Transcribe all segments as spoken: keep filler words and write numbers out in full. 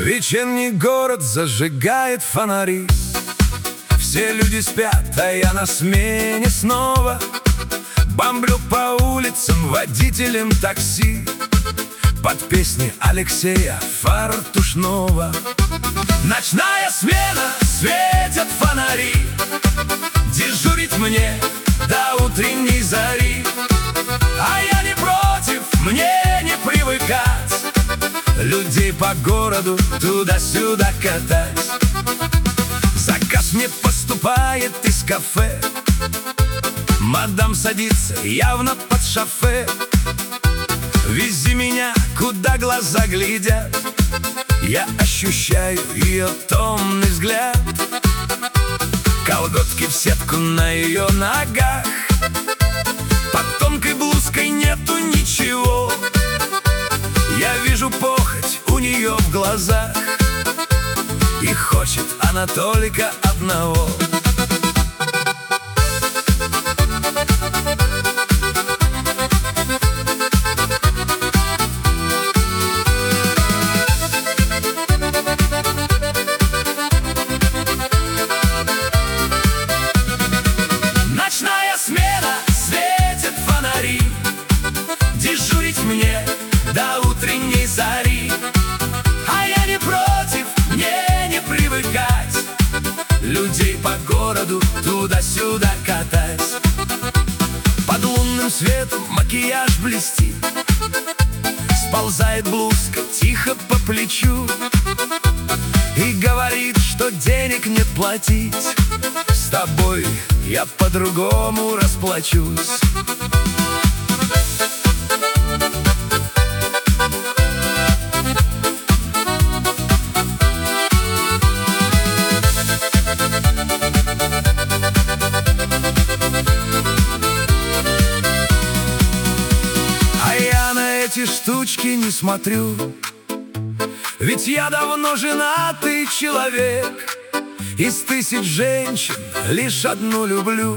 Вечерний город зажигает фонари. Все люди спят, а я на смене снова. Бомблю по улицам водителем такси под песни Алексея Фартушного. Ночная смена, светят фонари. Дежурить мне до утренней зари. А я не против, мне не привыкать людей по городу туда-сюда катать. Заказ мне поступает из кафе. Мадам садится явно под шофе. Вези меня, куда глаза глядят. Я ощущаю ее томный взгляд. Колготки в сетку на ее ногах. Под тонкой блузкой нету ничего. Я вижу похоть у нее в глазах. И хочет она только одного. Ночная смена, светят фонари. Дежурить мне до утренней зари. А я не против, мне не привыкать людей по городу туда-сюда катать. Под лунным светом макияж блестит. Сползает блузка тихо по плечу и говорит, что денег нет платить. С тобой я по-другому расплачусь. Эти штучки не смотрю, ведь я давно женатый человек. Из тысяч женщин лишь одну люблю,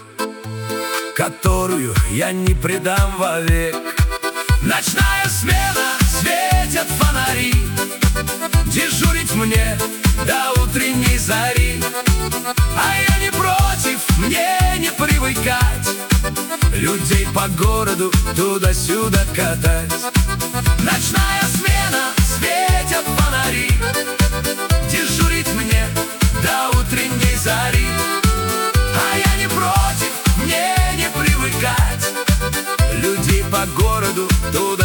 которую я не предам вовек. Ночная смена, светят фонари. Дежурить мне до утренней зари. А я не против, мне не привыкать людей по городу туда-сюда катать. Ночная смена, светят фонари. Дежурить мне до утренней зари. А я не против, мне не привыкать людей по городу туда